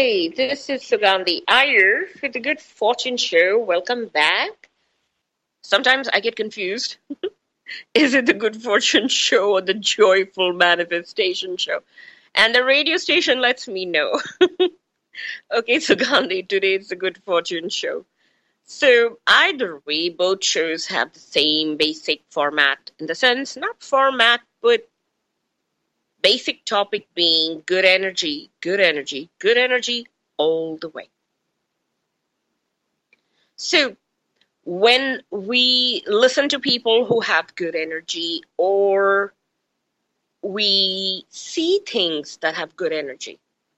Hi, this is Sugandhi Iyer for the Good Fortune Show. Welcome back. Sometimes I get confused. Is it the Good Fortune Show or the Joyful Manifestation Show? And the radio station lets me know. Okay, Sugandhi, today it's the Good Fortune Show. So, either way, both shows have the same basic format, in the sense, not format, but basic topic being good energy, good energy, good energy all the way. So, when we listen to people who have good energy, or we see things that have good energy,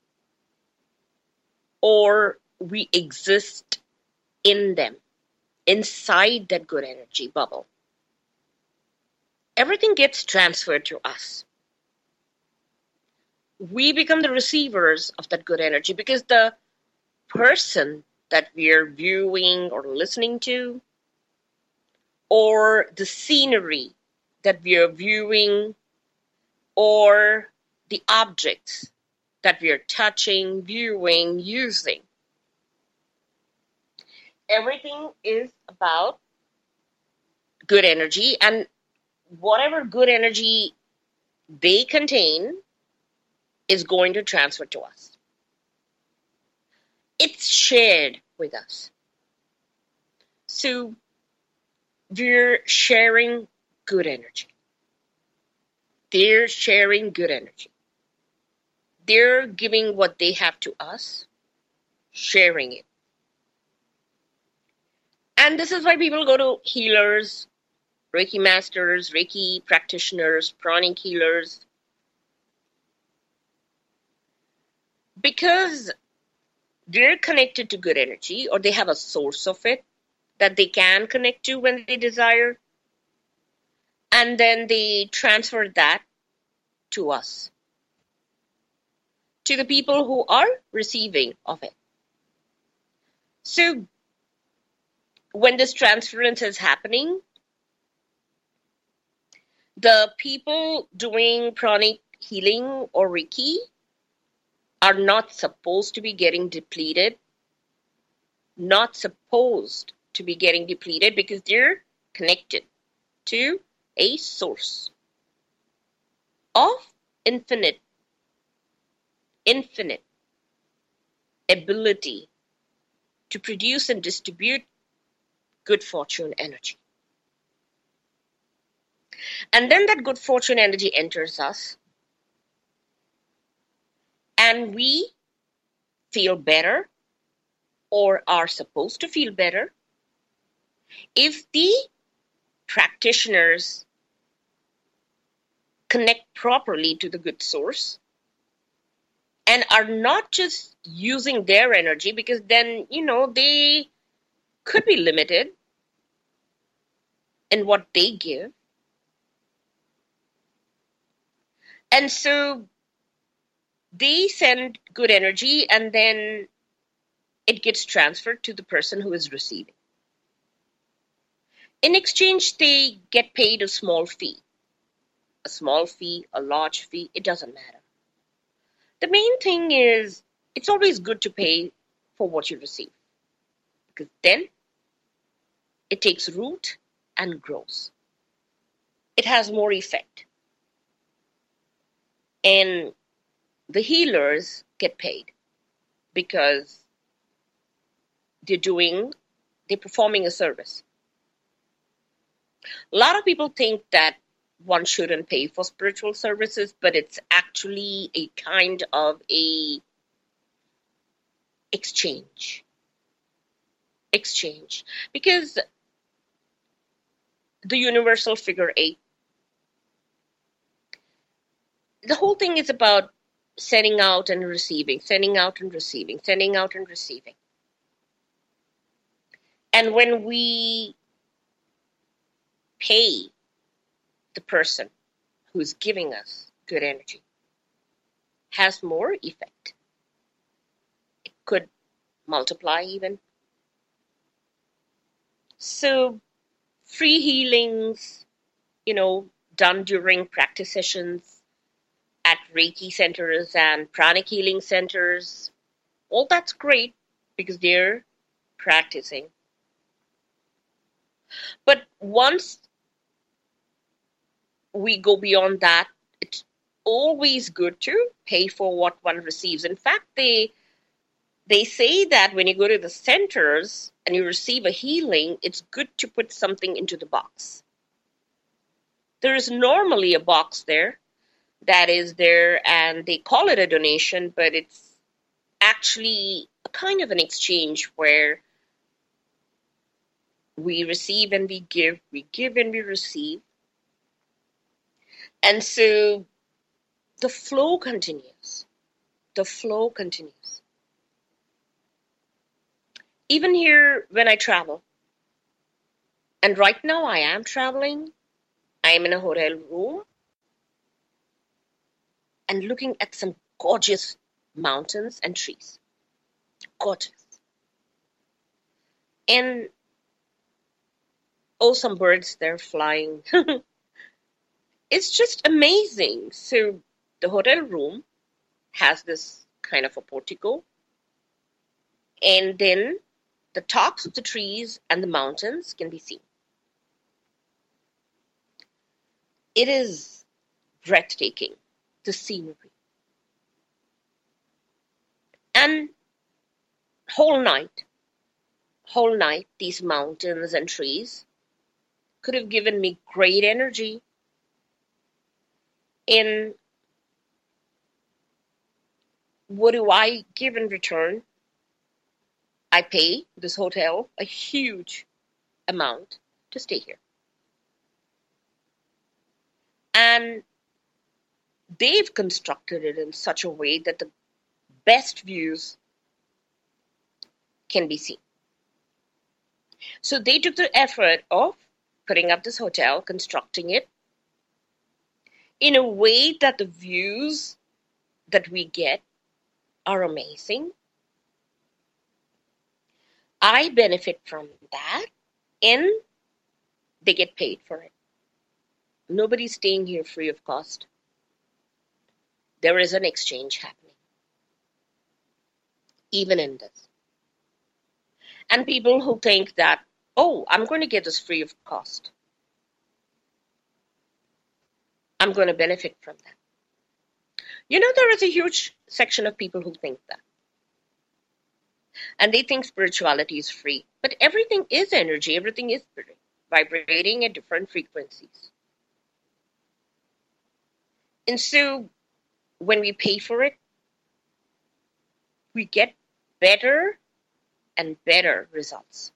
or we exist in them, inside that good energy bubble, everything gets transferred to us. We become the receivers of that good energy because the person that we're viewing or listening to, or the scenery that we are viewing, or the objects that we are touching, viewing, using. Everything is about good energy, and whatever good energy they contain is going to transfer to us. It's shared with us. So we're sharing good energy. They're sharing good energy. They're giving what they have to us, sharing it. And this is why people go to healers, Reiki masters, Reiki practitioners, pranic healers, because they're connected to good energy, or they have a source of it that they can connect to when they desire, and then they transfer that to us, to the people who are receiving of it. So when this transference is happening, the people doing pranic healing or Reiki are not supposed to be getting depleted, not supposed to be getting depleted, because they're connected to a source of infinite ability to produce and distribute good fortune energy. And then that good fortune energy enters us, and we feel better, or are supposed to feel better, if the practitioners connect properly to the good source and are not just using their energy, because then, they could be limited in what they give. And so they send good energy, and then it gets transferred to the person who is receiving. In exchange, they get paid a small fee. A small fee, a large fee, it doesn't matter. The main thing is, it's always good to pay for what you receive, because then it takes root and grows. It has more effect. And the healers get paid because they're performing a service. A lot of people think that one shouldn't pay for spiritual services, but it's actually a kind of a exchange. Because the universal figure 8, the whole thing is about sending out and receiving, sending out and receiving, sending out and receiving. And when we pay the person who's giving us good energy, has more effect. It could multiply even. So free healings, done during practice sessions at Reiki centers and pranic healing centers, All that's great because they're practicing. But once we go beyond that, it's always good to pay for what one receives. In fact, they say that when you go to the centers and you receive a healing, it's good to put something into the box. There is normally a box there that is there, and they call it a donation, but it's actually a kind of an exchange where we receive and we give and we receive. And so the flow continues. The flow continues. Even here when I travel, and right now I am traveling, I am in a hotel room and looking at some gorgeous mountains and trees. Gorgeous. And oh, some birds, they're flying. It's just amazing. So the hotel room has this kind of a portico, and then the tops of the trees and the mountains can be seen. It is breathtaking, the scenery. And whole night, these mountains and trees could have given me great energy. And what do I give in return? I pay this hotel a huge amount to stay here. And they've constructed it in such a way that the best views can be seen. So they took the effort of putting up this hotel, constructing it in a way that the views that we get are amazing. I benefit from that, and they get paid for it. Nobody's staying here free of cost. There is an exchange happening, even in this. And people who think that, oh, I'm going to get this free of cost, I'm going to benefit from that. You know, there is a huge section of people who think that. And they think spirituality is free. But everything is energy, everything is spirit, vibrating at different frequencies. And so when we pay for it, we get better and better results.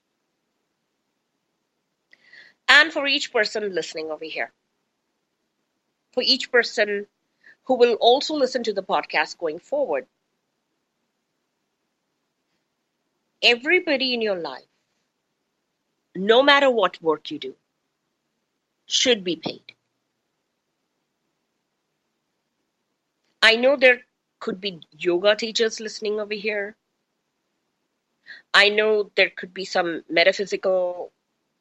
And for each person listening over here, for each person who will also listen to the podcast going forward, everybody in your life, no matter what work you do, should be paid. I know there could be yoga teachers listening over here. I know there could be some metaphysical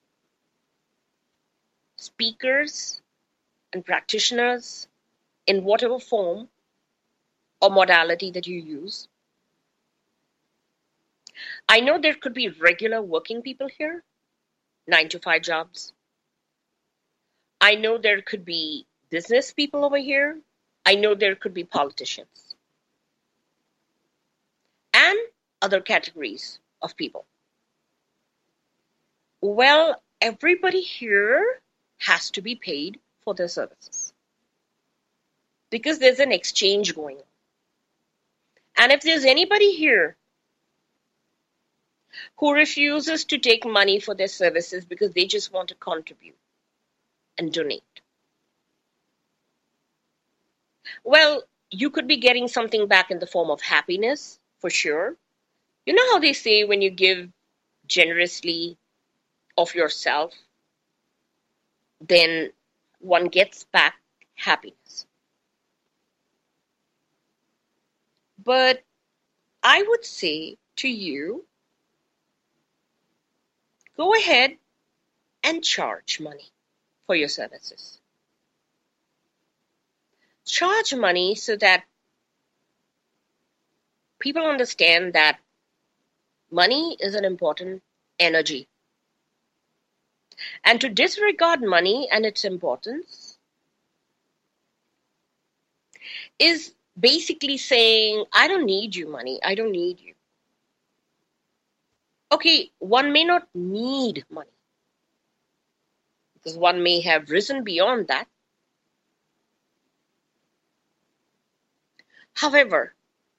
speakers and practitioners in whatever form or modality that you use. I know there could be regular working people here, 9-to-5 jobs. I know there could be business people over here. I know there could be politicians and other categories of people. Well, everybody here has to be paid for their services because there's an exchange going on. And if there's anybody here who refuses to take money for their services because they just want to contribute and donate, well, you could be getting something back in the form of happiness, for sure. You know how they say when you give generously of yourself, then one gets back happiness. But I would say to you, go ahead and charge money for your services. Charge money so that people understand that money is an important energy. And to disregard money and its importance is basically saying, I don't need you, money. I don't need you. Okay, one may not need money because one may have risen beyond that. However,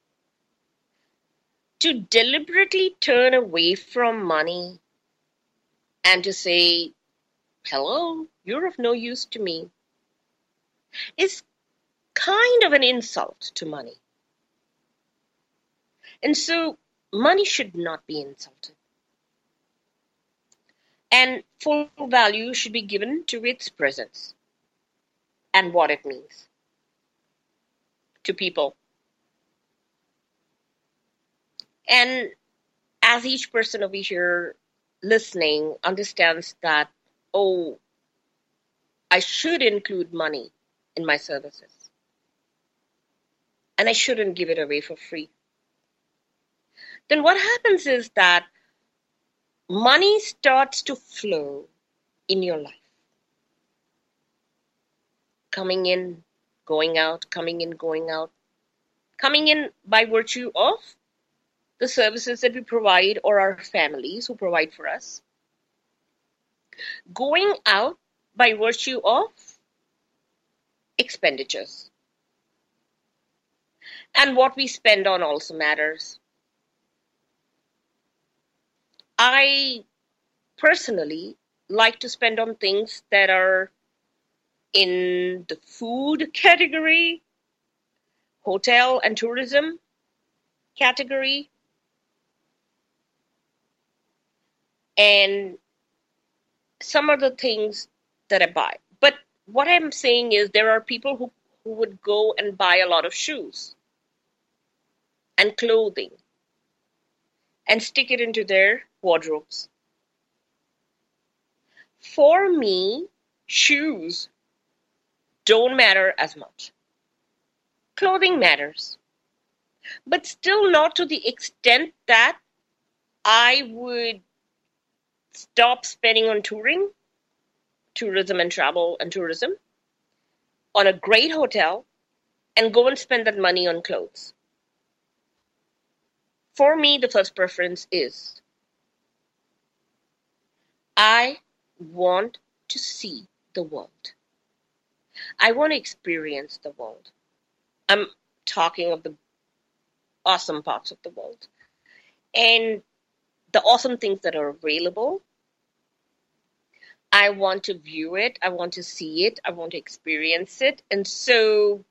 to deliberately turn away from money and to say, hello, you're of no use to me, is kind of an insult to money. And so money should not be insulted. And full value should be given to its presence and what it means to people. And as each person over here listening understands that, oh, I should include money in my services. And I shouldn't give it away for free. Then what happens is that money starts to flow in your life. Coming in, going out, coming in, going out. Coming in by virtue of the services that we provide or our families who provide for us. Going out by virtue of expenditures. And what we spend on also matters. I personally like to spend on things that are in the food category, hotel and tourism category, and some other things that I buy. But what I'm saying is there are people who would go and buy a lot of shoes and clothing and stick it into their wardrobes. For me, shoes don't matter as much. Clothing matters, but still not to the extent that I would stop spending on tourism and travel and tourism, on a great hotel, and go and spend that money on clothes. For me, the first preference is I want to see the world. I want to experience the world. I'm talking of the awesome parts of the world. And the awesome things that are available. I want to view it. I want to see it. I want to experience it. And so,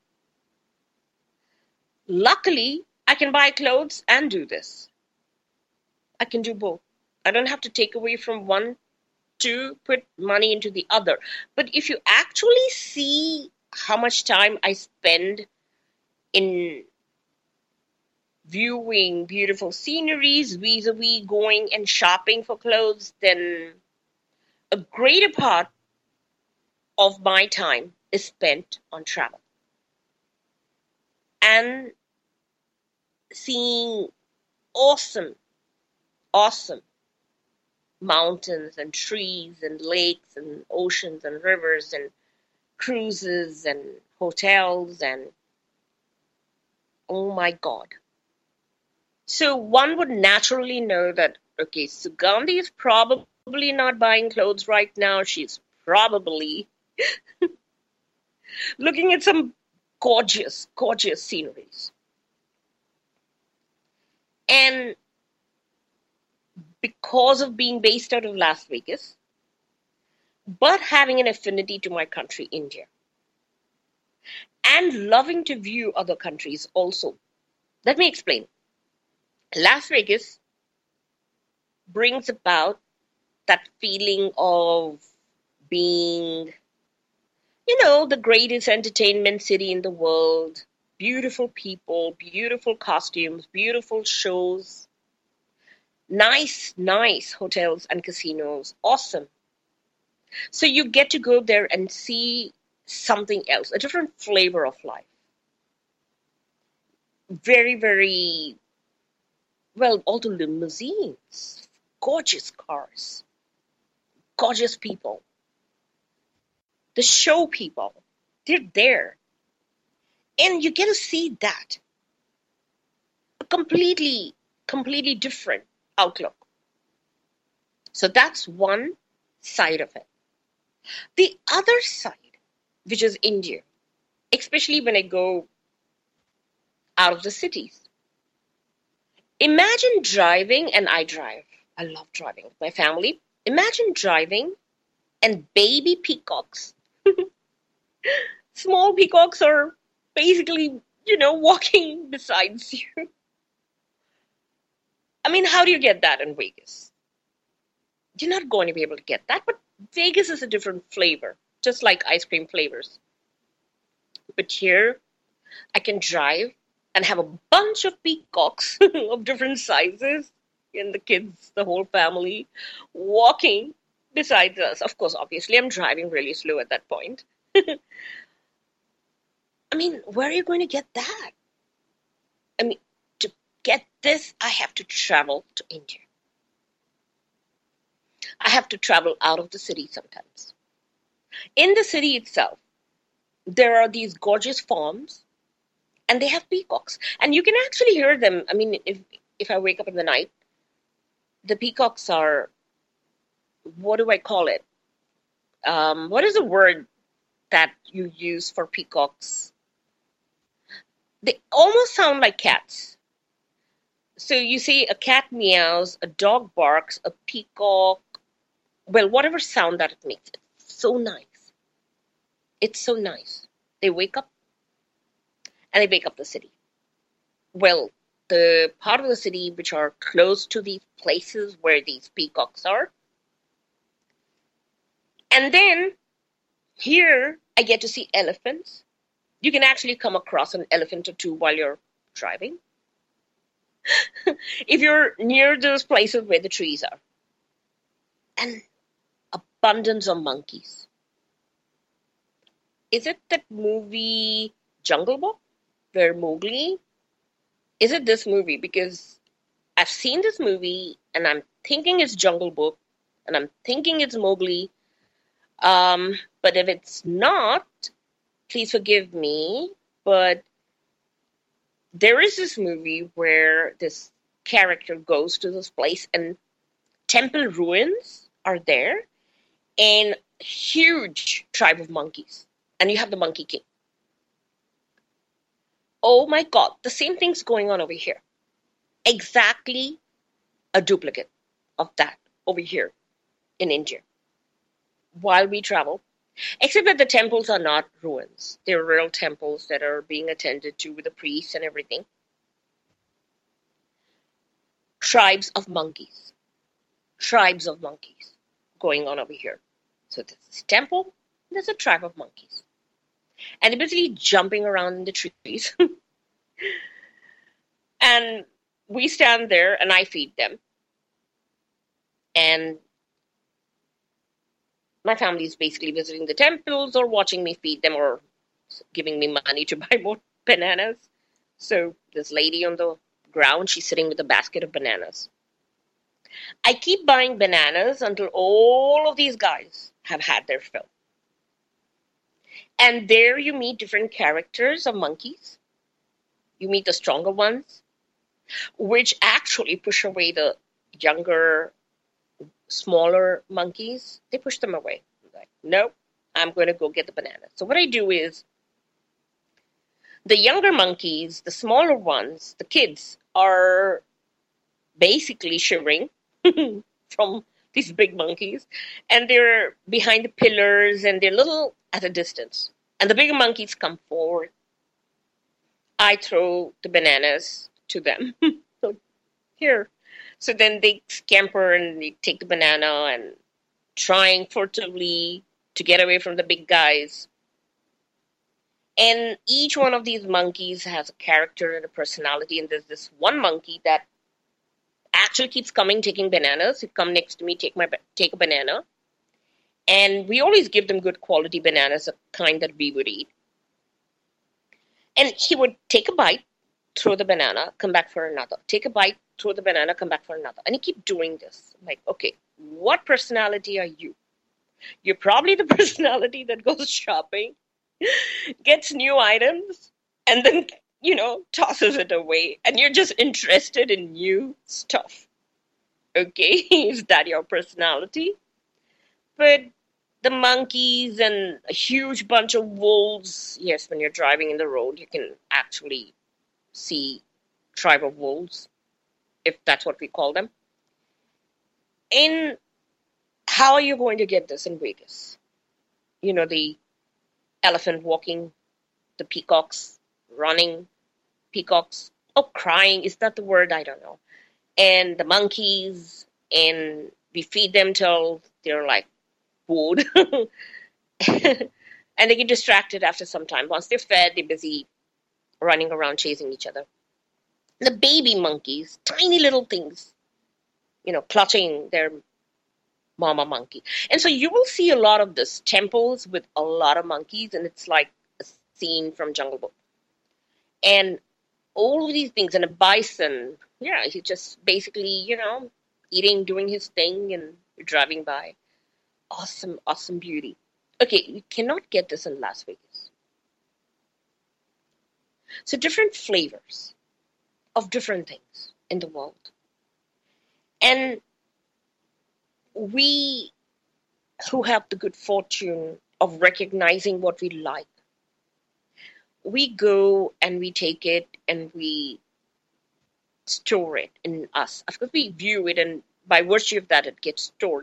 luckily, I can buy clothes and do this. I can do both. I don't have to take away from one to put money into the other. But if you actually see how much time I spend in viewing beautiful sceneries vis-a-vis going and shopping for clothes, then a greater part of my time is spent on travel and seeing awesome mountains and trees and lakes and oceans and rivers and cruises and hotels and oh my God. So one would naturally know that, okay, Sugandhi is probably not buying clothes right now. She's probably looking at some gorgeous sceneries. And because of being based out of Las Vegas, but having an affinity to my country, India, and loving to view other countries also. Let me explain. Las Vegas brings about that feeling of being, the greatest entertainment city in the world, beautiful people, beautiful costumes, beautiful shows, nice hotels and casinos, awesome. So you get to go there and see something else, a different flavor of life. Very, very Well, all the limousines, gorgeous cars, gorgeous people, the show people, they're there. And you get to see that. A completely different outlook. So that's one side of it. The other side, which is India, especially when I go out of the cities. Imagine driving, and I drive. I love driving with my family. Imagine driving and baby peacocks. Small peacocks are basically, walking beside you. I mean, how do you get that in Vegas? You're not going to be able to get that, but Vegas is a different flavor, just like ice cream flavors. But here, I can drive and have a bunch of peacocks of different sizes and the kids, the whole family, walking beside us. Of course, obviously, I'm driving really slow at that point. I mean, where are you going to get that? I mean, to get this, I have to travel to India. I have to travel out of the city sometimes. In the city itself, there are these gorgeous farms and they have peacocks. And you can actually hear them. I mean, if I wake up in the night, the peacocks are, what do I call it? What is the word that you use for peacocks? They almost sound like cats. So you see a cat meows, a dog barks, a peacock, well, whatever sound that it makes. It's so nice. It's so nice. They wake up and they wake up the city. Well, the part of the city which are close to these places where these peacocks are. And then here I get to see elephants. You can actually come across an elephant or two while you're driving. If you're near those places where the trees are. And abundance of monkeys. Is it that movie Jungle Book where Mowgli? Is it this movie? Because I've seen this movie and I'm thinking it's Jungle Book and I'm thinking it's Mowgli. But if it's not, please forgive me. But there is this movie where this character goes to this place and temple ruins are there and huge tribe of monkeys. And you have the Monkey King. Oh my God, the same thing's going on over here. Exactly a duplicate of that over here in India. While we travel, except that the temples are not ruins. They're real temples that are being attended to with the priests and everything. Tribes of monkeys. Tribes of monkeys going on over here. So there's this temple, there's a tribe of monkeys. And they're basically jumping around in the trees. And we stand there and I feed them. And my family is basically visiting the temples or watching me feed them or giving me money to buy more bananas. So this lady on the ground, she's sitting with a basket of bananas. I keep buying bananas until all of these guys have had their fill. And there you meet different characters of monkeys. You meet the stronger ones, which actually push away the younger, smaller monkeys. They push them away. Like, nope, I'm going to go get the bananas. So what I do is, the younger monkeys, the smaller ones, the kids, are basically shivering from these big monkeys. And they're behind the pillars and they're little at a distance. And the bigger monkeys come forward. I throw the bananas to them. So here. So then they scamper and they take the banana and trying furtively to get away from the big guys. And each one of these monkeys has a character and a personality. And there's this one monkey that actually keeps coming, taking bananas. He'd come next to me, take a banana. And we always give them good quality bananas, the kind that we would eat. And he would take a bite, throw the banana, come back for another. Take a bite, throw the banana, come back for another. And you keep doing this. I'm like, okay, what personality are you? You're probably the personality that goes shopping, gets new items, and then, tosses it away. And you're just interested in new stuff. Okay, is that your personality? But the monkeys and a huge bunch of wolves, yes, when you're driving in the road, you can actually see tribe of wolves, if that's what we call them. In how are you going to get this in Vegas? The elephant walking, the peacocks running, peacocks, crying, is that the word? I don't know. And the monkeys, and we feed them till they're like bored. And they get distracted after some time. Once they're fed, they're busy running around chasing each other. The baby monkeys, tiny little things, clutching their mama monkey. And so you will see a lot of this temples with a lot of monkeys, and it's like a scene from Jungle Book. And all of these things, and a bison, yeah, he's just basically, eating, doing his thing, and you're driving by. Awesome, awesome beauty. Okay, you cannot get this in Las Vegas. So different flavors of different things in the world. And we who have the good fortune of recognizing what we like, we go and we take it and we store it in us. Of course, we view it, and by virtue of that, it gets stored.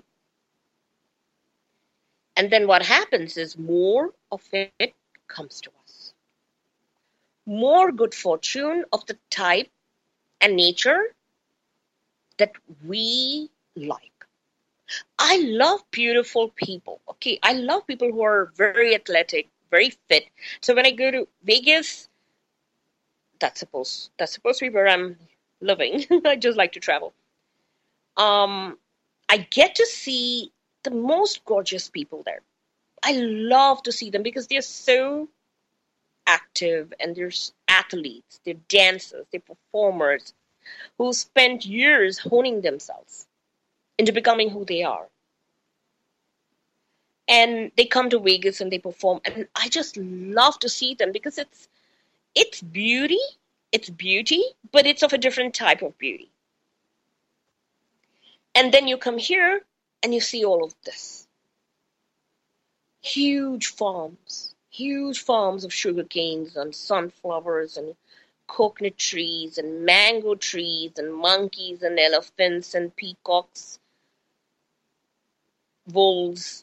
And then what happens is more of it comes to us. More good fortune of the type and nature that we like. I love beautiful people. Okay, I love people who are very athletic, very fit. So when I go to Vegas, that's supposed to be where I'm living. I just like to travel. I get to see the most gorgeous people there. I love to see them because they're so active, and they're athletes, they're dancers, they're performers who spent years honing themselves into becoming who they are. And they come to Vegas and they perform, and I just love to see them because it's beauty, but it's of a different type of beauty. And then you come here and you see all of this. Huge farms of sugar canes and sunflowers and coconut trees and mango trees and monkeys and elephants and peacocks, wolves,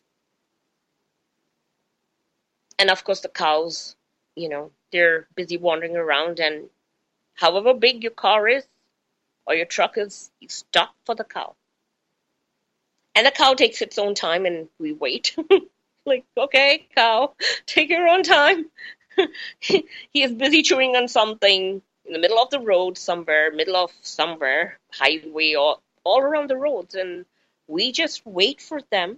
and of course the cows. They're busy wandering around, and however big your car is or your truck is, you stop for the cow. And the cow takes its own time, and we wait. Like, okay, cow, take your own time. He is busy chewing on something in the middle of the road somewhere, highway, or all around the roads, and we just wait for them.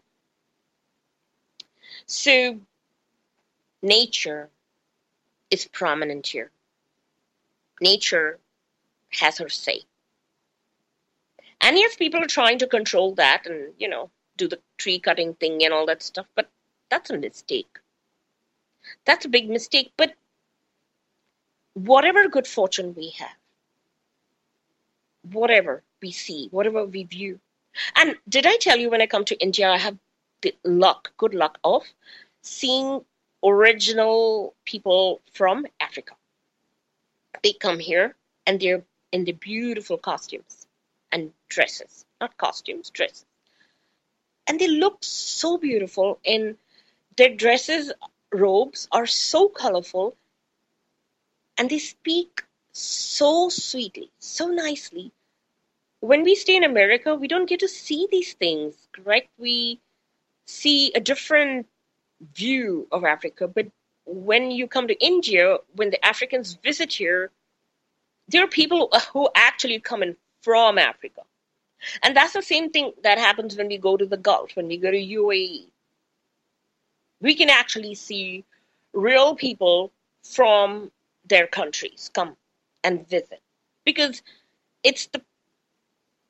So nature is prominent here. Nature has her say. And yes, people are trying to control that and, do the tree cutting thing and all that stuff, but that's a mistake. That's a big mistake. But whatever good fortune we have, whatever we see, whatever we view. And did I tell you when I come to India, I have the good luck of seeing original people from Africa. They come here and they're in the beautiful costumes and dresses, not costumes, dresses. And they look so beautiful, and their dresses, robes are so colorful, and they speak so sweetly, so nicely. When we stay in America, we don't get to see these things, correct? We see a different view of Africa. But when you come to India, when the Africans visit here, there are people who actually come in from Africa. And that's the same thing that happens when we go to the Gulf, when we go to UAE. We can actually see real people from their countries come and visit, because it's the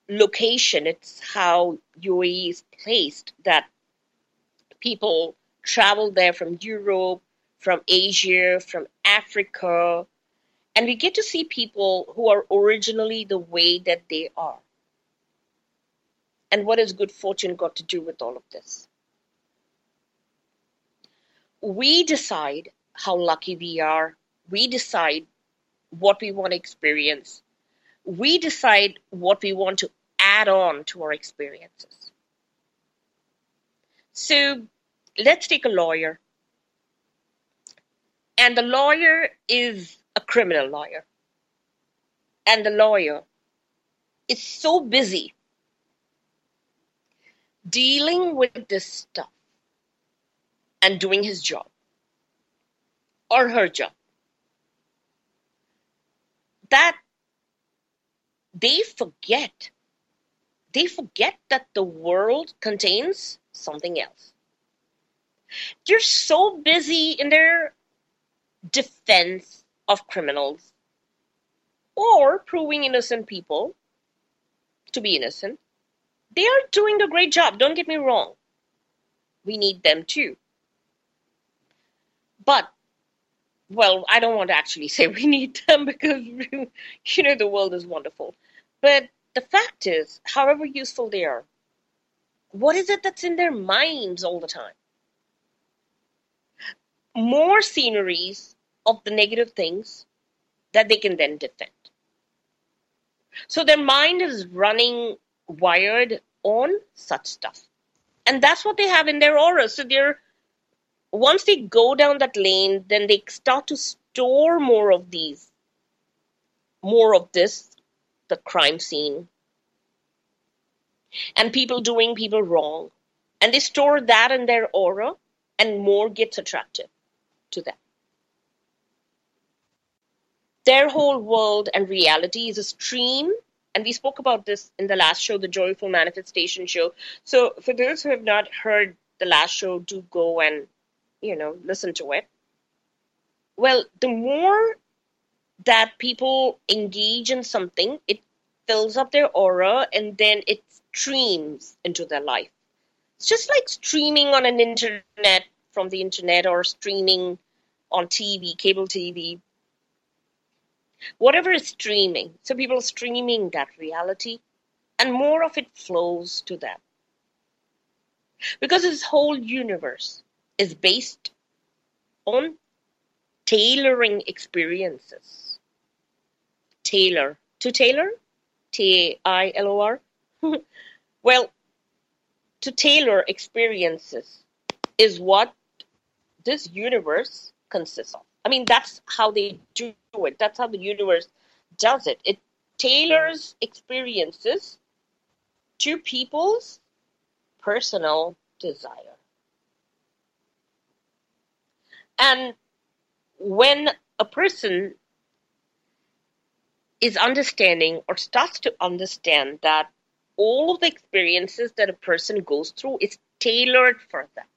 location, it's how UAE is placed, that people travel there from Europe, from Asia, from Africa, and we get to see people who are originally the way that they are. And what has good fortune got to do with all of this? We decide how lucky we are. We decide what we want to experience. We decide what we want to add on to our experiences. So let's take a lawyer. And the lawyer is a criminal lawyer. And the lawyer is so busy dealing with this stuff and doing his job or her job that they forget that the world contains something else. They're so busy in their defense of criminals or proving innocent people to be innocent. They are doing a great job, don't get me wrong. We need them too. But, well, I don't want to actually say we need them because, the world is wonderful. But the fact is, however useful they are, what is it that's in their minds all the time? More sceneries of the negative things that they can then defend. So their mind is running wired on such stuff. And that's what they have in their aura. So once they go down that lane, then they start to store more of this, the crime scene, and people doing people wrong. And they store that in their aura, and more gets attractive to them. Their whole world and reality is a stream. And we spoke about this in the last show, the Joyful Manifestation show. So for those who have not heard the last show, do go and, listen to it. Well, the more that people engage in something, it fills up their aura and then it streams into their life. It's just like streaming on an internet from the internet or streaming on TV, cable TV. Whatever is streaming. So people are streaming that reality and more of it flows to them. Because this whole universe is based on tailoring experiences. Tailor. To tailor? Tailor? Well, to tailor experiences is what this universe consists of. I mean, that's how they do it. That's how the universe does it. It tailors experiences to people's personal desire. And when a person is understanding or starts to understand that all of the experiences that a person goes through is tailored for them,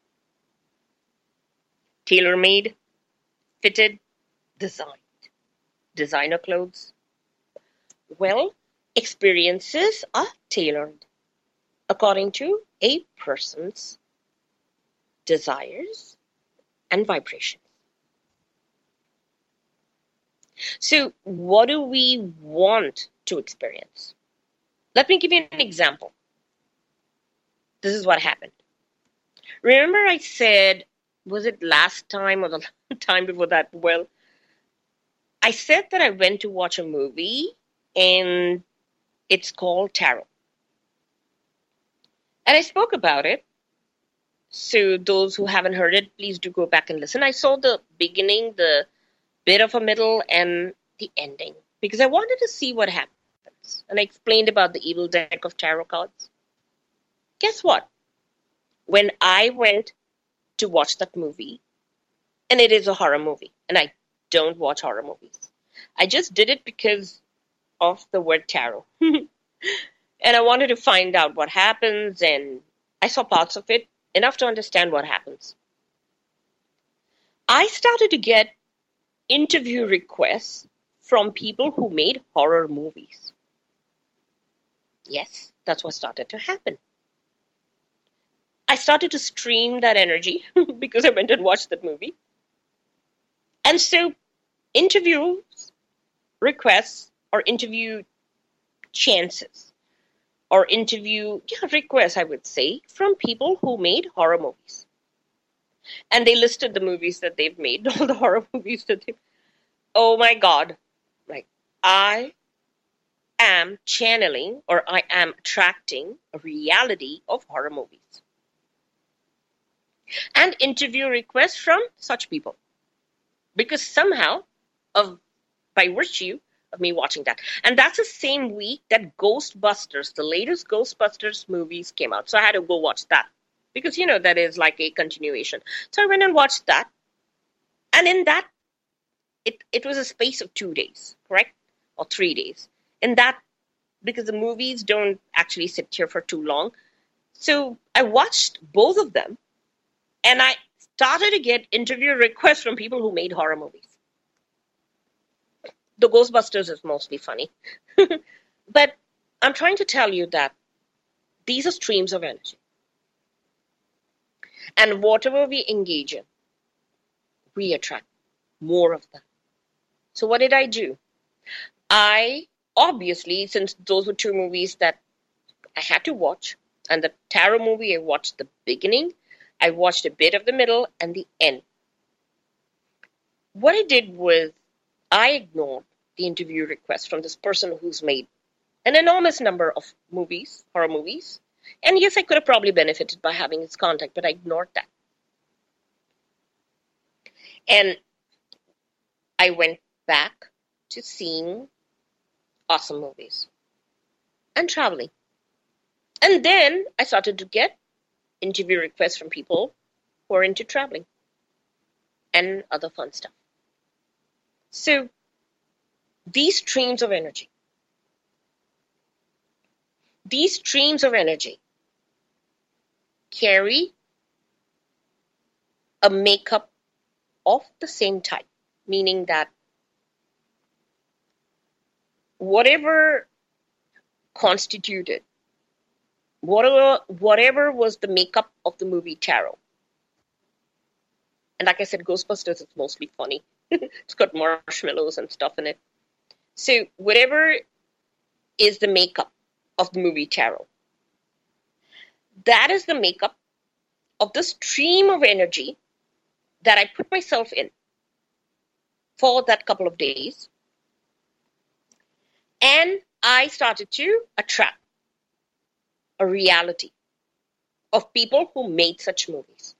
tailor-made, fitted, designed, designer clothes. Well, experiences are tailored according to a person's desires and vibrations. So, what do we want to experience? Let me give you an example. This is what happened. Remember I said, was it last time or the time before that? Well, I said that I went to watch a movie and it's called Tarot. And I spoke about it. So those who haven't heard it, please do go back and listen. I saw the beginning, the bit of a middle, and the ending because I wanted to see what happens. And I explained about the evil deck of tarot cards. Guess what? When I went to watch that movie, and it is a horror movie, and I don't watch horror movies. I just did it because of the word tarot. And I wanted to find out what happens, and I saw parts of it, enough to understand what happens. I started to get interview requests from people who made horror movies. Yes, that's what started to happen. I started to stream that energy because I went and watched that movie. And so interview requests or interview chances or interview requests, I would say, from people who made horror movies. And they listed the movies that they've made, all the horror movies that they've. Oh my God. Like, I am channeling or I am attracting a reality of horror movies. And interview requests from such people. Because somehow, of by virtue of me watching that. And that's the same week that Ghostbusters, the latest Ghostbusters movies came out. So I had to go watch that. Because, that is like a continuation. So I went and watched that. And in that, it was a space of 2 days, correct? Or 3 days. In that, because the movies don't actually sit here for too long. So I watched both of them. And I started to get interview requests from people who made horror movies. The Ghostbusters is mostly funny. But I'm trying to tell you that these are streams of energy. And whatever we engage in, we attract more of them. So what did I do? I, obviously, since those were two movies that I had to watch, and the tarot movie, I watched the beginning, I watched a bit of the middle, and the end. What I did was I ignored the interview request from this person who's made an enormous number of movies, horror movies. And yes, I could have probably benefited by having his contact, but I ignored that. And I went back to seeing awesome movies and traveling. And then I started to get interview requests from people who are into traveling and other fun stuff. So these streams of energy carry a makeup of the same type, meaning that whatever constituted, whatever was the makeup of the movie Tarot. And like I said, Ghostbusters is mostly funny. It's got marshmallows and stuff in it. So whatever is the makeup of the movie Tarot, that is the makeup of the stream of energy that I put myself in for that couple of days. And I started to attract a reality of people who made such movies,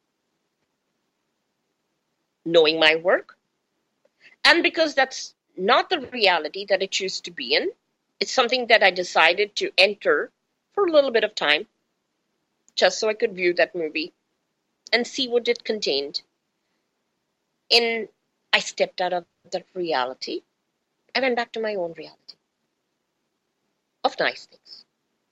knowing my work. And because that's not the reality that I choose to be in, it's something that I decided to enter for a little bit of time, just so I could view that movie and see what it contained. And I stepped out of that reality. I went back to my own reality of nice things.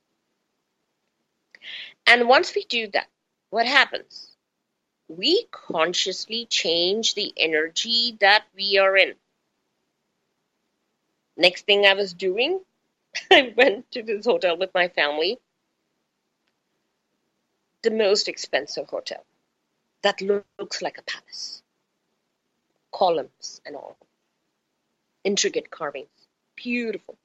And once we do that, what happens? We consciously change the energy that we are in. Next thing I was doing, I went to this hotel with my family. The most expensive hotel that looks like a palace. Columns and all. Intricate carvings. Beautiful.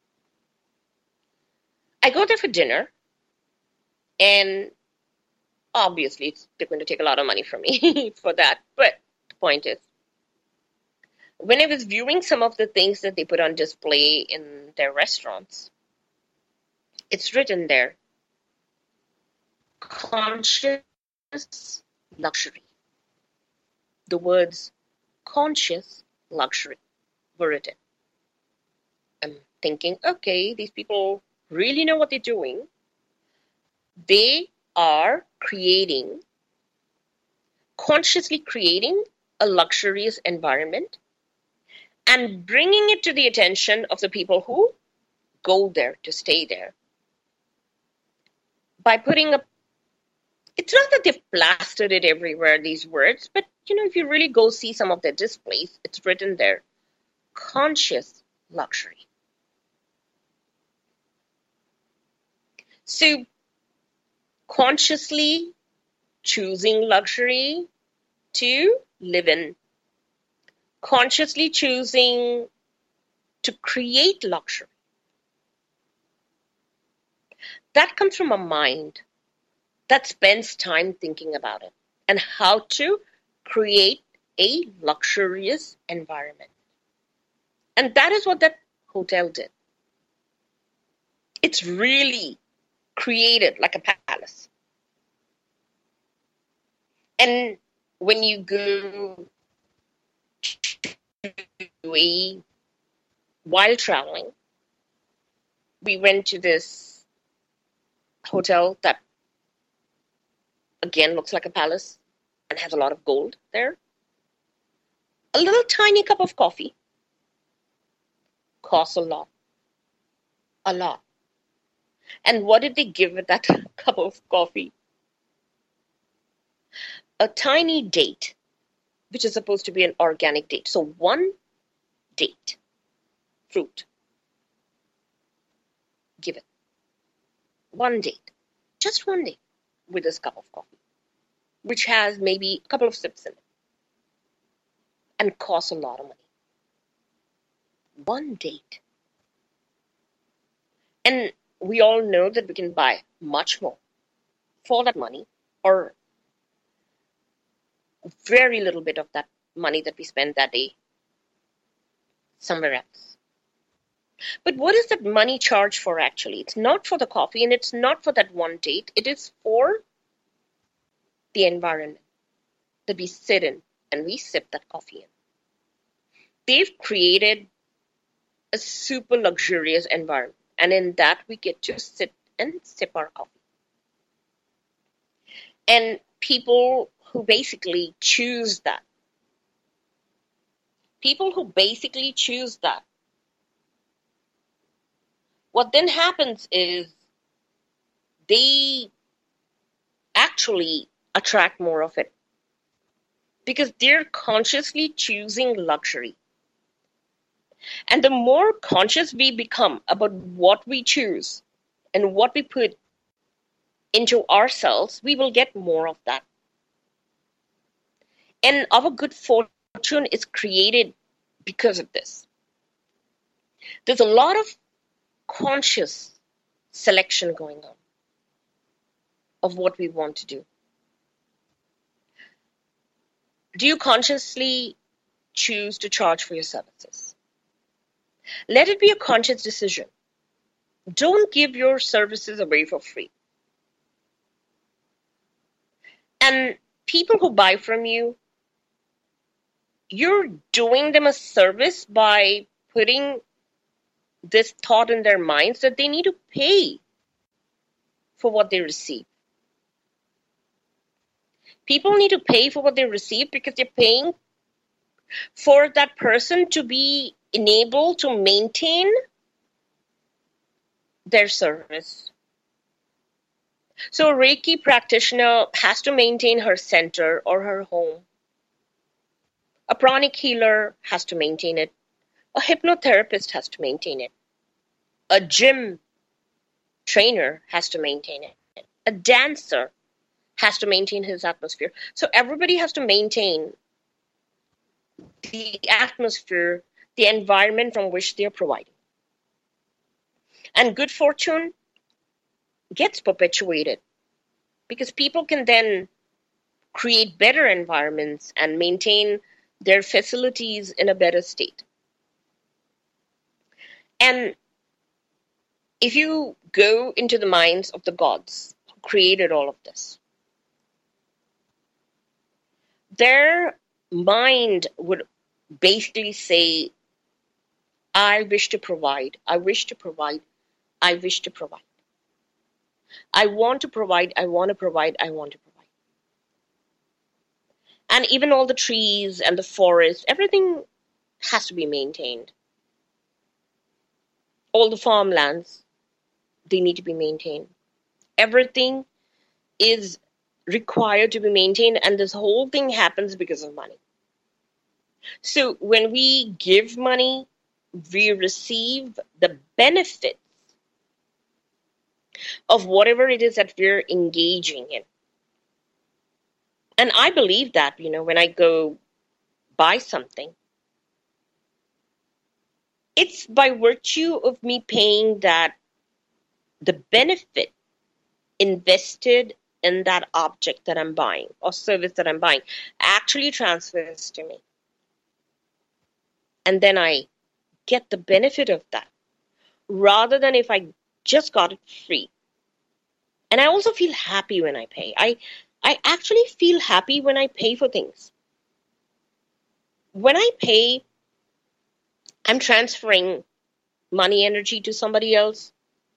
I go there for dinner, and obviously they're going to take a lot of money from me for that. But the point is, when I was viewing some of the things that they put on display in their restaurants, it's written there, conscious luxury. The words conscious luxury were written. I'm thinking, okay, these people really know what they're doing. They are consciously creating a luxurious environment and bringing it to the attention of the people who go there to stay there by putting up. It's not that they've plastered it everywhere, these words, but if you really go see some of their displays, it's written there, conscious luxury. So consciously choosing luxury to live in, consciously choosing to create luxury, that comes from a mind that spends time thinking about it and how to create a luxurious environment. And that is what that hotel did. It's really created like a palace. And when you go to while traveling, we went to this hotel that again looks like a palace and has a lot of gold there. A little tiny cup of coffee costs a lot. A lot. And what did they give with that cup of coffee? A tiny date, which is supposed to be an organic date. So one date, fruit, give it. One date. Just one date with this cup of coffee, which has maybe a couple of sips in it and costs a lot of money. One date. And we all know that we can buy much more for that money, or very little bit of that money that we spend that day somewhere else. But what is that money charged for actually? It's not for the coffee and it's not for that one date. It is for the environment that we sit in and we sip that coffee in. They've created a super luxurious environment, and in that we get to sit and sip our coffee. And people who basically choose that, what then happens is they actually attract more of it because they're consciously choosing luxury. And the more conscious we become about what we choose and what we put into ourselves, we will get more of that. And our good fortune is created because of this. There's a lot of conscious selection going on of what we want to do. Do you consciously choose to charge for your services? Let it be a conscious decision. Don't give your services away for free. And people who buy from you, you're doing them a service by putting this thought in their minds that they need to pay for what they receive. People need to pay for what they receive because they're paying for that person to be enabled to maintain their service. So a Reiki practitioner has to maintain her center or her home. A pranic healer has to maintain it. A hypnotherapist has to maintain it. A gym trainer has to maintain it. A dancer has to maintain his atmosphere. So everybody has to maintain the atmosphere, the environment from which they're providing. And good fortune gets perpetuated because people can then create better environments and maintain their facilities in a better state. And if you go into the minds of the gods who created all of this, their mind would basically say, I wish to provide, I wish to provide, I wish to provide. I want to provide, I want to provide, I want to provide. And even all the trees and the forests, everything has to be maintained. All the farmlands, they need to be maintained. Everything is required to be maintained, and this whole thing happens because of money. So when we give money, we receive the benefits of whatever it is that we're engaging in. And I believe that, when I go buy something, it's by virtue of me paying that the benefit invested in that object that I'm buying or service that I'm buying actually transfers to me. And then I get the benefit of that rather than if I just got it free. And I also feel happy when I pay. I actually feel happy when I pay for things. When I pay, I'm transferring money energy to somebody else.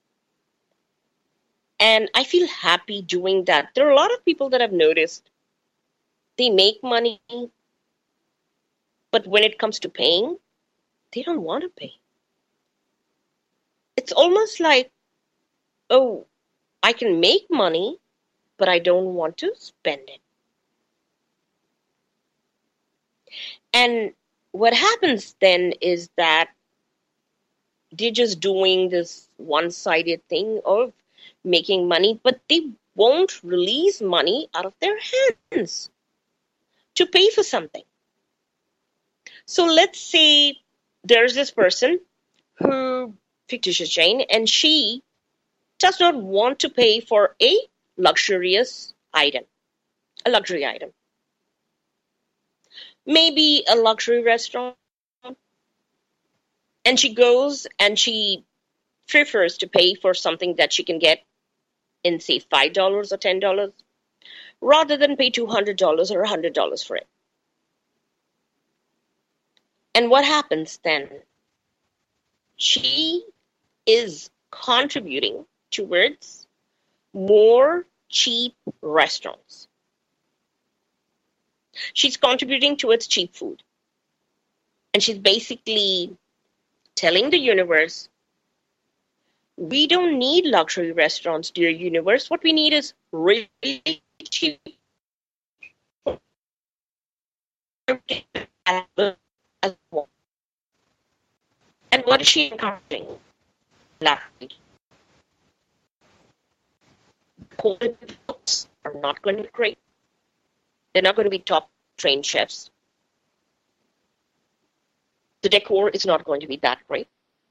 And I feel happy doing that. There are a lot of people that I've noticed, they make money, but when it comes to paying, they don't want to pay. It's almost like, oh, I can make money, but I don't want to spend it. And what happens then is that they're just doing this one-sided thing of making money, but they won't release money out of their hands to pay for something. So let's say there's this person who, fictitious Jane, and she does not want to pay for a luxurious item, a luxury item. Maybe a luxury restaurant. And she goes and she prefers to pay for something that she can get in, say, $5 or $10 rather than pay $200 or $100 for it. And what happens then? She is contributing towards more cheap restaurants. She's contributing towards cheap food. And she's basically telling the universe, we don't need luxury restaurants, dear universe. What we need is really cheap. And what is she encountering? Quality books are not going to be great. They're not going to be top trained chefs. The decor is not going to be that great.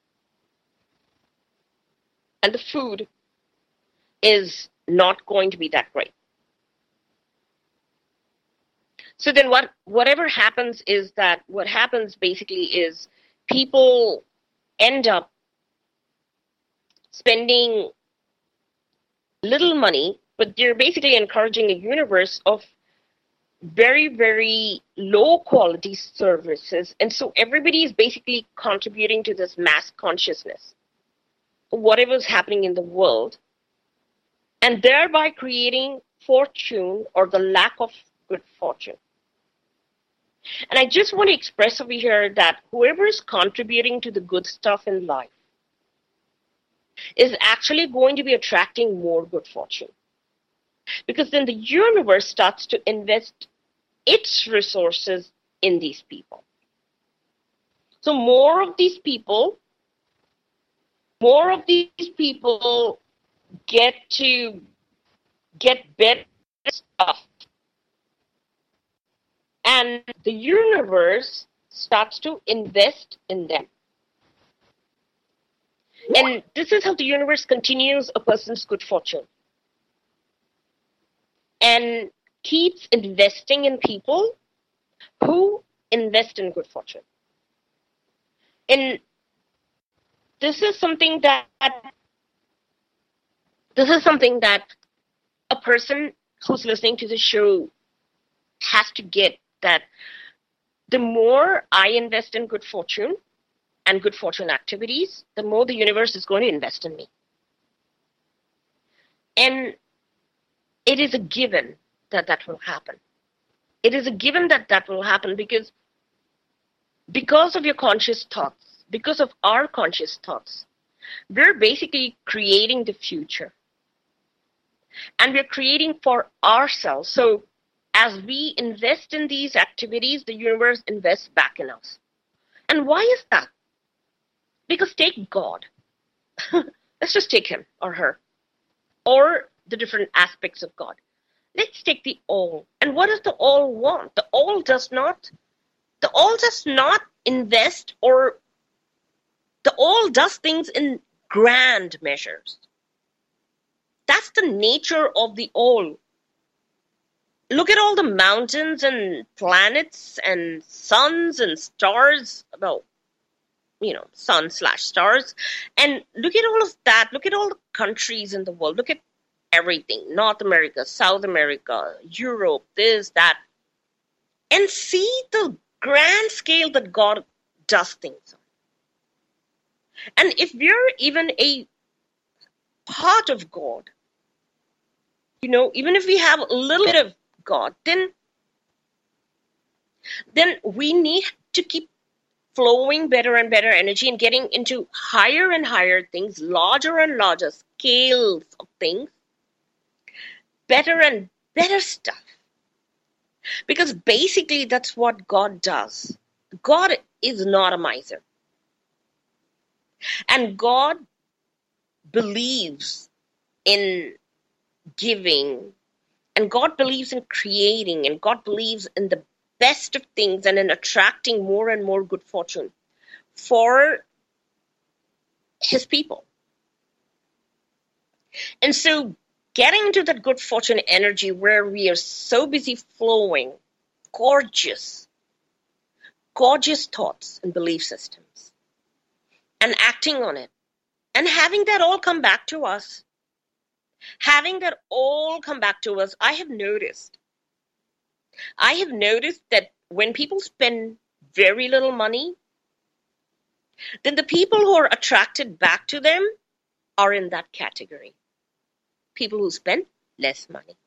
And the food is not going to be that great. So then whatever happens is that what happens basically is people end up spending little money, but they're basically encouraging a universe of very, very low quality services. And so everybody is basically contributing to this mass consciousness, whatever's happening in the world, and thereby creating fortune or the lack of good fortune. And I just want to express over here that whoever is contributing to the good stuff in life is actually going to be attracting more good fortune. Because then the universe starts to invest its resources in these people. So more of these people get to get better stuff. And the universe starts to invest in them. And this is how the universe continues a person's good fortune. And keeps investing in people who invest in good fortune. And this is something that a person who's listening to the show has to get, that the more I invest in good fortune and good fortune activities, the more the universe is going to invest in me. And it is a given that that will happen. It is a given that that will happen because of your conscious thoughts, because of our conscious thoughts, we're basically creating the future. And we're creating for ourselves. So as we invest in these activities, the universe invests back in us. And why is that? Because take God. Let's just take him or her. or the different aspects of God. Let's take the all. And what does the all want? The all does not invest, or the all does things in grand measures. That's the nature of the all. Look at all the mountains and planets and suns and stars. Well, sun/stars. And look at all of that. Look at all the countries in the world. Look at everything. North America, South America, Europe, this, that. And see the grand scale that God does things on. And if we're even a part of God, even if we have a little bit of God, then we need to keep flowing better and better energy and getting into higher and higher things, larger and larger scales of things, better and better stuff. Because basically that's what God does. God is not a miser. And God believes in giving, and God believes in creating, and God believes in the best of things and in attracting more and more good fortune for his people. And so getting into that good fortune energy where we are so busy flowing gorgeous thoughts and belief systems and acting on it and having that all come back to us. I have noticed that when people spend very little money, then the people who are attracted back to them are in that category. People who spend less money.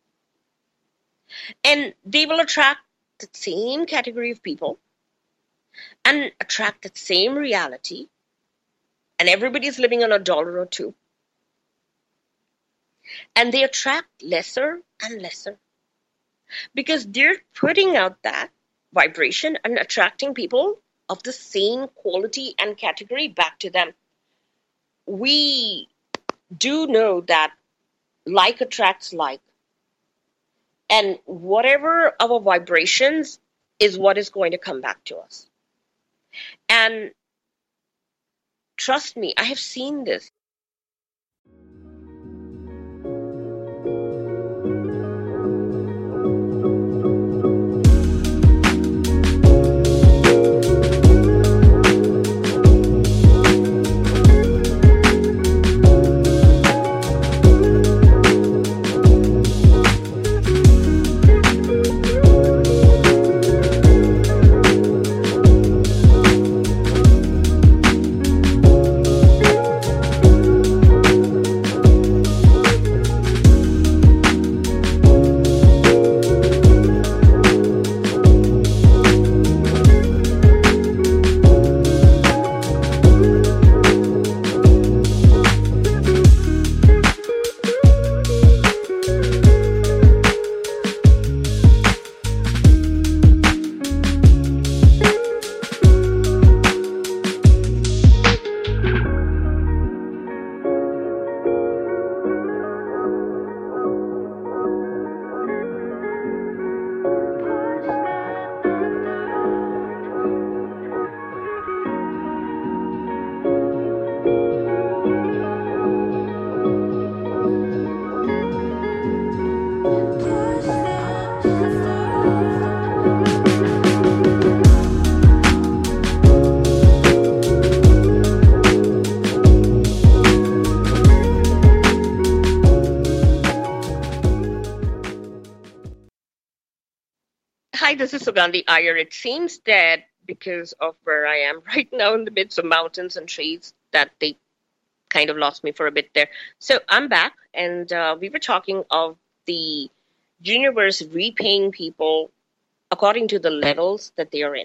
And they will attract the same category of people and attract the same reality. And everybody's living on $1 or $2. And they attract lesser and lesser because they're putting out that vibration and attracting people of the same quality and category back to them. We do know that like attracts like. And whatever our vibrations is what is going to come back to us. And trust me, I have seen this. Hi, this is Sugandhi Iyer. It seems that because of where I am right now in the midst of mountains and trees, that they kind of lost me for a bit there. So I'm back, and we were talking of the universe repaying people according to the levels that they are in.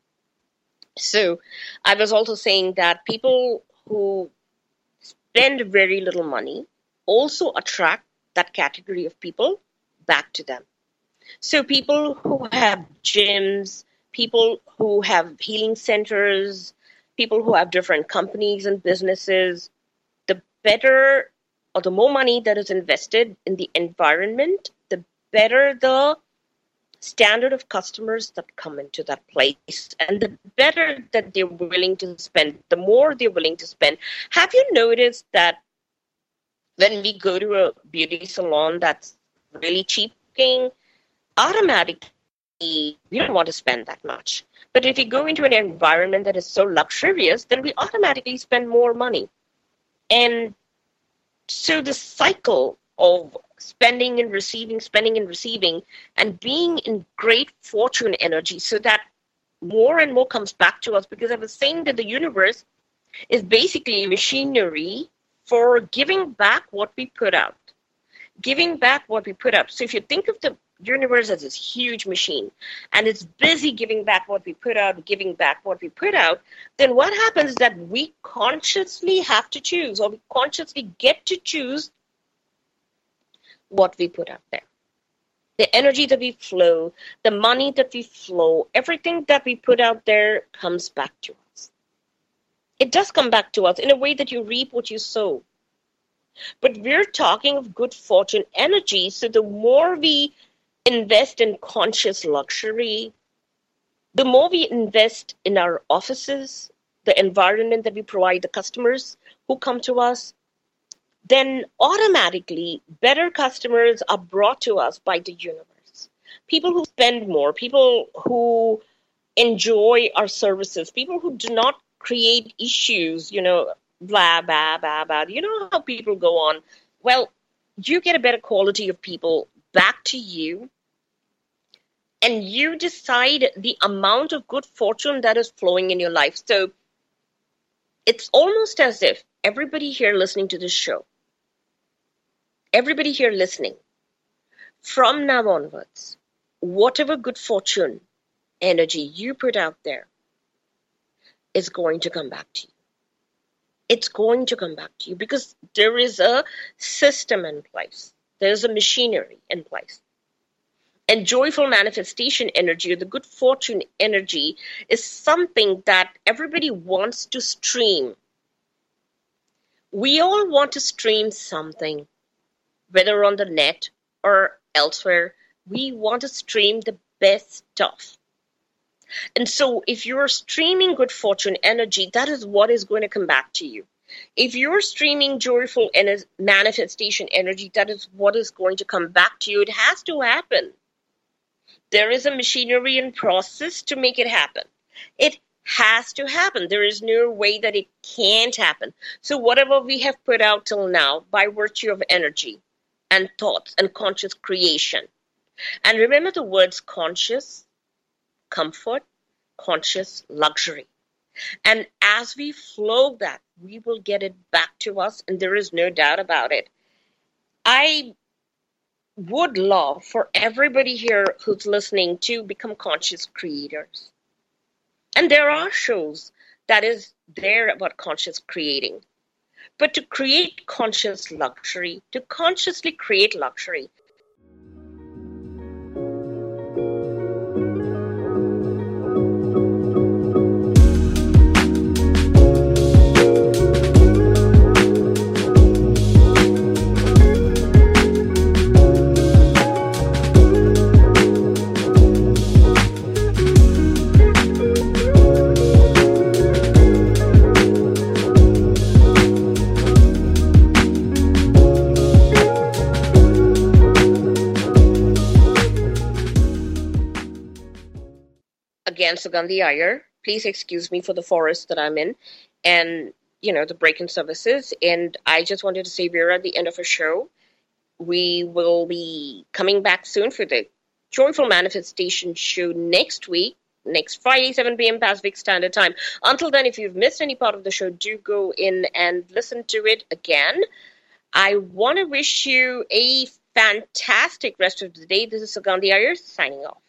So I was also saying that people who spend very little money also attract that category of people back to them. So people who have gyms, people who have healing centers, people who have different companies and businesses, the better or the more money that is invested in the environment, the better the standard of customers that come into that place, and the better that they're willing to spend, the more they're willing to spend. Have you noticed that when we go to a beauty salon that's really cheap looking, automatically we don't want to spend that much. But if we go into an environment that is so luxurious, then we automatically spend more money. And so the cycle of spending and receiving, and being in great fortune energy so that more and more comes back to us. Because I was saying that the universe is basically machinery for giving back what we put out. Giving back what we put out. So if you think of the universe as this huge machine and it's busy giving back what we put out, giving back what we put out, then what happens is that we consciously have to choose, or we consciously get to choose what we put out there. The energy that we flow, the money that we flow, everything that we put out there comes back to us. It does come back to us in a way that you reap what you sow. But we're talking of good fortune energy, so the more we invest in conscious luxury, the more we invest in our offices, the environment that we provide the customers who come to us, then automatically better customers are brought to us by the universe. People who spend more, people who enjoy our services, people who do not create issues, blah, blah, blah, blah. You know how people go on? Well, you get a better quality of people back to you, and you decide the amount of good fortune that is flowing in your life. So it's almost as if everybody here listening to this show, everybody here listening, from now onwards, whatever good fortune energy you put out there is going to come back to you. It's going to come back to you because there is a system in place. There's a machinery in place. And joyful manifestation energy, or the good fortune energy, is something that everybody wants to stream. We all want to stream something, whether on the net or elsewhere. We want to stream the best stuff. And so if you're streaming good fortune energy, that is what is going to come back to you. If you're streaming joyful manifestation energy, that is what is going to come back to you. It has to happen. There is a machinery and process to make it happen. It has to happen. There is no way that it can't happen. So whatever we have put out till now, by virtue of energy and thoughts and conscious creation. And remember the words conscious, comfort, conscious, luxury. And as we flow that, we will get it back to us, and there is no doubt about it. I would love for everybody here who's listening to become conscious creators. And there are shows that is there about conscious creating. But to create conscious luxury, to consciously create luxury, again, Sugandhi Iyer. Please excuse me for the forest that I'm in and, the break-in services. And I just wanted to say we're at the end of a show. We will be coming back soon for the Joyful Manifestation show next week, next Friday, 7 p.m. Pacific Standard Time. Until then, if you've missed any part of the show, do go in and listen to it again. I want to wish you a fantastic rest of the day. This is Sugandhi Iyer signing off.